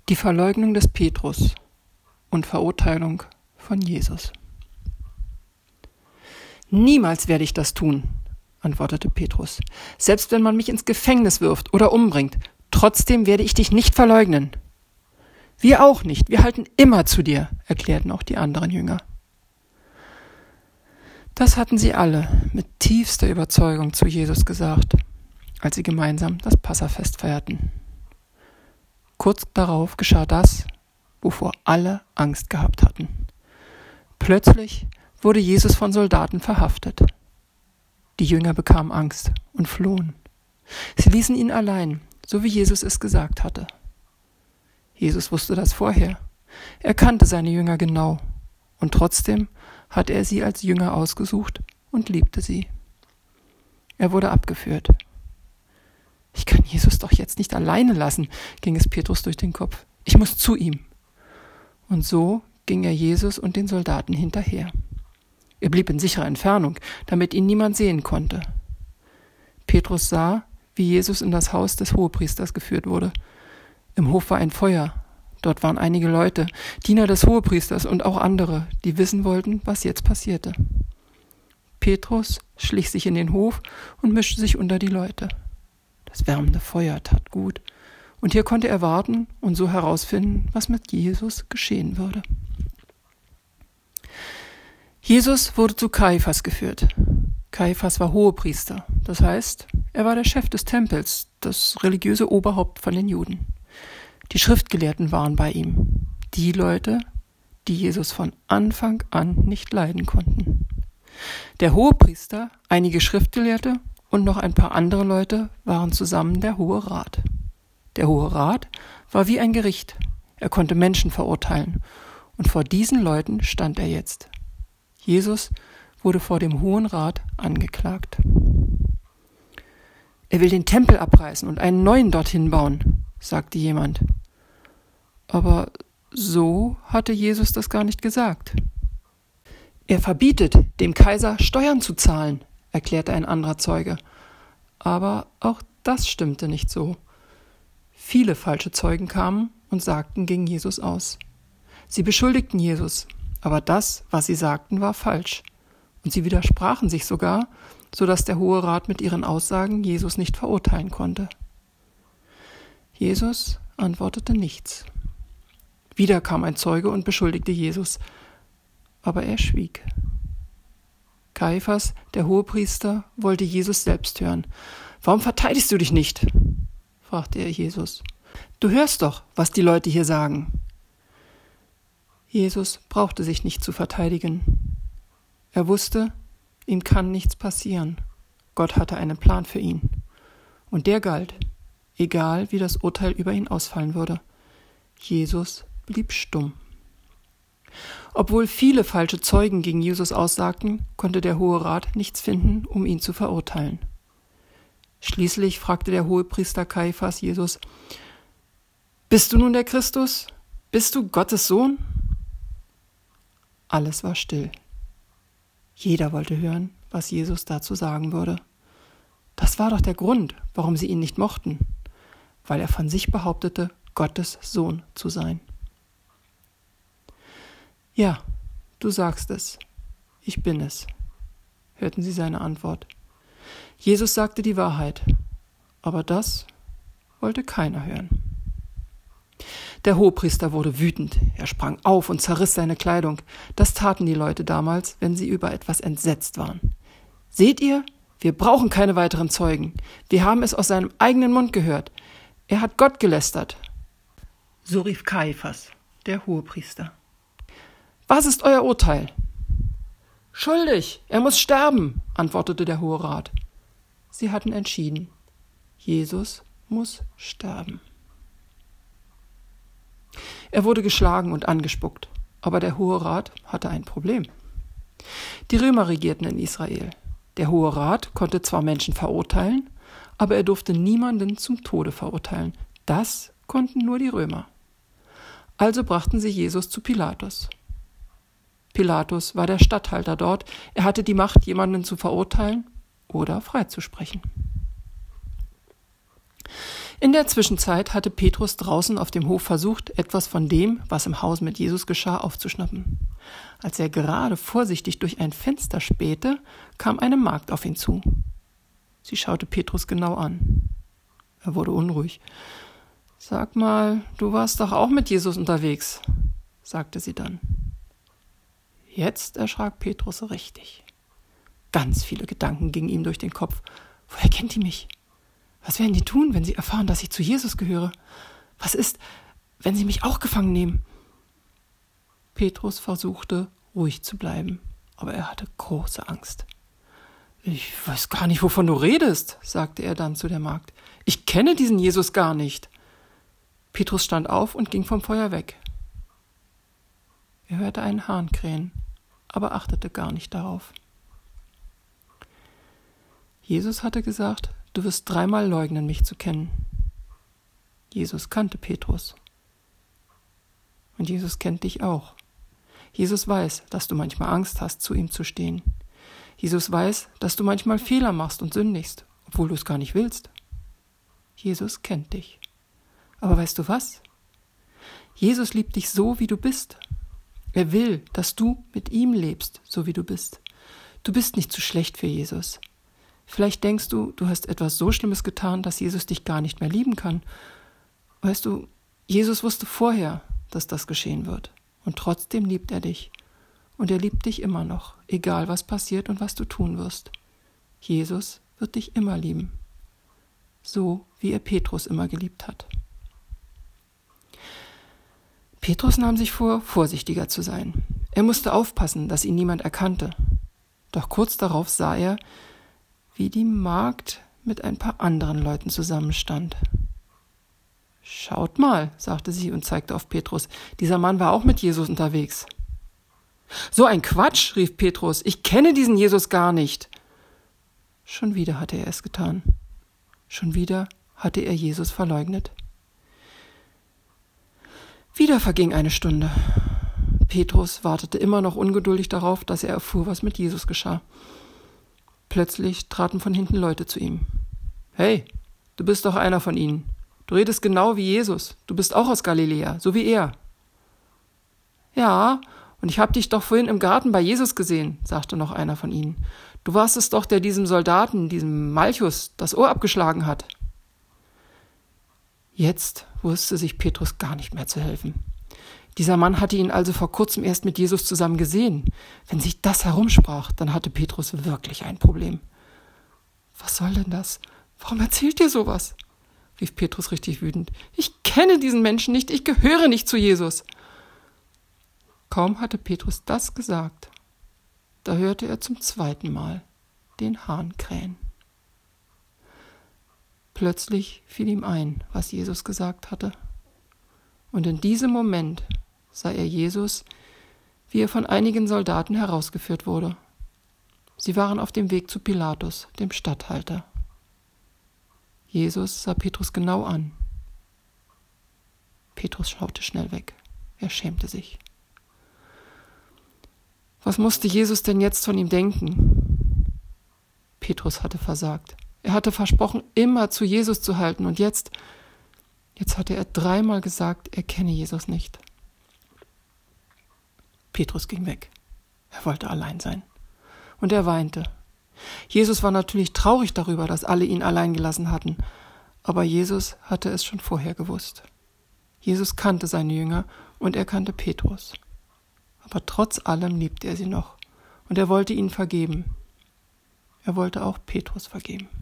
Die Verleugnung des Petrus und Verurteilung von Jesus. »Niemals werde ich das tun«, antwortete Petrus. »Selbst wenn man mich ins Gefängnis wirft oder umbringt, trotzdem werde ich dich nicht verleugnen.« »Wir auch nicht, wir halten immer zu dir«, erklärten auch die anderen Jünger. Das hatten sie alle mit tiefster Überzeugung zu Jesus gesagt, als sie gemeinsam das Passafest feierten. Kurz darauf geschah das, wovor alle Angst gehabt hatten. Plötzlich wurde Jesus von Soldaten verhaftet. Die Jünger bekamen Angst und flohen. Sie ließen ihn allein, so wie Jesus es gesagt hatte. Jesus wusste das vorher. Er kannte seine Jünger genau. Und trotzdem hatte er sie als Jünger ausgesucht und liebte sie. Er wurde abgeführt. »Ich kann Jesus doch jetzt nicht alleine lassen«, ging es Petrus durch den Kopf. »Ich muss zu ihm.« Und so ging er Jesus und den Soldaten hinterher. Er blieb in sicherer Entfernung, damit ihn niemand sehen konnte. Petrus sah, wie Jesus in das Haus des Hohepriesters geführt wurde. Im Hof war ein Feuer. Dort waren einige Leute, Diener des Hohepriesters und auch andere, die wissen wollten, was jetzt passierte. Petrus schlich sich in den Hof und mischte sich unter die Leute. Das wärmende Feuer tat gut, und hier konnte er warten und so herausfinden, was mit Jesus geschehen würde. Jesus wurde zu Kaiphas geführt. Kaiphas war Hohepriester, das heißt, er war der Chef des Tempels, das religiöse Oberhaupt von den Juden. Die Schriftgelehrten waren bei ihm, die Leute, die Jesus von Anfang an nicht leiden konnten. Der Hohepriester, einige Schriftgelehrte und noch ein paar andere Leute waren zusammen der Hohe Rat. Der Hohe Rat war wie ein Gericht, er konnte Menschen verurteilen und vor diesen Leuten stand er jetzt. Jesus wurde vor dem Hohen Rat angeklagt. Er will den Tempel abreißen und einen neuen dorthin bauen, sagte jemand. Aber so hatte Jesus das gar nicht gesagt. Er verbietet, dem Kaiser Steuern zu zahlen, erklärte ein anderer Zeuge. Aber auch das stimmte nicht so. Viele falsche Zeugen kamen und sagten gegen Jesus aus. Sie beschuldigten Jesus, aber das, was sie sagten, war falsch. Und sie widersprachen sich sogar, sodass der Hohe Rat mit ihren Aussagen Jesus nicht verurteilen konnte. Jesus antwortete nichts. Wieder kam ein Zeuge und beschuldigte Jesus, aber er schwieg. Kaiphas, der Hohepriester, wollte Jesus selbst hören. »Warum verteidigst du dich nicht?« fragte er Jesus. »Du hörst doch, was die Leute hier sagen.« Jesus brauchte sich nicht zu verteidigen. Er wusste, ihm kann nichts passieren. Gott hatte einen Plan für ihn. Und der galt, egal wie das Urteil über ihn ausfallen würde. Jesus blieb stumm. Obwohl viele falsche Zeugen gegen Jesus aussagten, konnte der Hohe Rat nichts finden, um ihn zu verurteilen. Schließlich fragte der Hohepriester Kaiphas Jesus: »Bist du nun der Christus? Bist du Gottes Sohn?« Alles war still. Jeder wollte hören, was Jesus dazu sagen würde. Das war doch der Grund, warum sie ihn nicht mochten, weil er von sich behauptete, Gottes Sohn zu sein. »Ja, du sagst es. Ich bin es«, hörten sie seine Antwort. Jesus sagte die Wahrheit, aber das wollte keiner hören. Der Hohepriester wurde wütend. Er sprang auf und zerriss seine Kleidung. Das taten die Leute damals, wenn sie über etwas entsetzt waren. »Seht ihr? Wir brauchen keine weiteren Zeugen. Wir haben es aus seinem eigenen Mund gehört. Er hat Gott gelästert.« So rief Kaiphas, der Hohepriester. »Was ist euer Urteil?« »Schuldig, er muss sterben«, antwortete der Hohe Rat. Sie hatten entschieden, Jesus muss sterben. Er wurde geschlagen und angespuckt, aber der Hohe Rat hatte ein Problem. Die Römer regierten in Israel. Der Hohe Rat konnte zwar Menschen verurteilen, aber er durfte niemanden zum Tode verurteilen. Das konnten nur die Römer. Also brachten sie Jesus zu Pilatus. Pilatus war der Statthalter dort. Er hatte die Macht, jemanden zu verurteilen oder freizusprechen. In der Zwischenzeit hatte Petrus draußen auf dem Hof versucht, etwas von dem, was im Haus mit Jesus geschah, aufzuschnappen. Als er gerade vorsichtig durch ein Fenster spähte, kam eine Magd auf ihn zu. Sie schaute Petrus genau an. Er wurde unruhig. »Sag mal, du warst doch auch mit Jesus unterwegs«, sagte sie dann. Jetzt erschrak Petrus richtig. Ganz viele Gedanken gingen ihm durch den Kopf. Woher kennt die mich? Was werden die tun, wenn sie erfahren, dass ich zu Jesus gehöre? Was ist, wenn sie mich auch gefangen nehmen? Petrus versuchte, ruhig zu bleiben, aber er hatte große Angst. »Ich weiß gar nicht, wovon du redest«, sagte er dann zu der Magd. »Ich kenne diesen Jesus gar nicht.« Petrus stand auf und ging vom Feuer weg. Er hörte einen Hahn krähen, aber achtete gar nicht darauf. Jesus hatte gesagt, du wirst 3-mal leugnen, mich zu kennen. Jesus kannte Petrus. Und Jesus kennt dich auch. Jesus weiß, dass du manchmal Angst hast, zu ihm zu stehen. Jesus weiß, dass du manchmal Fehler machst und sündigst, obwohl du es gar nicht willst. Jesus kennt dich. Aber weißt du was? Jesus liebt dich so, wie du bist. Er will, dass du mit ihm lebst, so wie du bist. Du bist nicht zu schlecht für Jesus. Vielleicht denkst du, du hast etwas so Schlimmes getan, dass Jesus dich gar nicht mehr lieben kann. Weißt du, Jesus wusste vorher, dass das geschehen wird. Und trotzdem liebt er dich. Und er liebt dich immer noch, egal was passiert und was du tun wirst. Jesus wird dich immer lieben. So wie er Petrus immer geliebt hat. Petrus nahm sich vor, vorsichtiger zu sein. Er musste aufpassen, dass ihn niemand erkannte. Doch kurz darauf sah er, wie die Magd mit ein paar anderen Leuten zusammenstand. »Schaut mal«, sagte sie und zeigte auf Petrus, »dieser Mann war auch mit Jesus unterwegs.« »So ein Quatsch«, rief Petrus, »ich kenne diesen Jesus gar nicht.« Schon wieder hatte er es getan. Schon wieder hatte er Jesus verleugnet. Wieder verging eine Stunde. Petrus wartete immer noch ungeduldig darauf, dass er erfuhr, was mit Jesus geschah. Plötzlich traten von hinten Leute zu ihm. »Hey, du bist doch einer von ihnen. Du redest genau wie Jesus. Du bist auch aus Galiläa, so wie er.« »Ja, und ich habe dich doch vorhin im Garten bei Jesus gesehen«, sagte noch einer von ihnen. »Du warst es doch, der diesem Soldaten, diesem Malchus, das Ohr abgeschlagen hat.« Jetzt wusste sich Petrus gar nicht mehr zu helfen. Dieser Mann hatte ihn also vor kurzem erst mit Jesus zusammen gesehen. Wenn sich das herumsprach, dann hatte Petrus wirklich ein Problem. »Was soll denn das? Warum erzählt ihr sowas?« rief Petrus richtig wütend. »Ich kenne diesen Menschen nicht, ich gehöre nicht zu Jesus.« Kaum hatte Petrus das gesagt, da hörte er zum 2. Mal den Hahn krähen. Plötzlich fiel ihm ein, was Jesus gesagt hatte. Und in diesem Moment sah er Jesus, wie er von einigen Soldaten herausgeführt wurde. Sie waren auf dem Weg zu Pilatus, dem Statthalter. Jesus sah Petrus genau an. Petrus schaute schnell weg. Er schämte sich. Was musste Jesus denn jetzt von ihm denken? Petrus hatte versagt. Er hatte versprochen, immer zu Jesus zu halten. Und jetzt hatte er 3-mal gesagt, er kenne Jesus nicht. Petrus ging weg. Er wollte allein sein. Und er weinte. Jesus war natürlich traurig darüber, dass alle ihn allein gelassen hatten. Aber Jesus hatte es schon vorher gewusst. Jesus kannte seine Jünger und er kannte Petrus. Aber trotz allem liebte er sie noch. Und er wollte ihnen vergeben. Er wollte auch Petrus vergeben.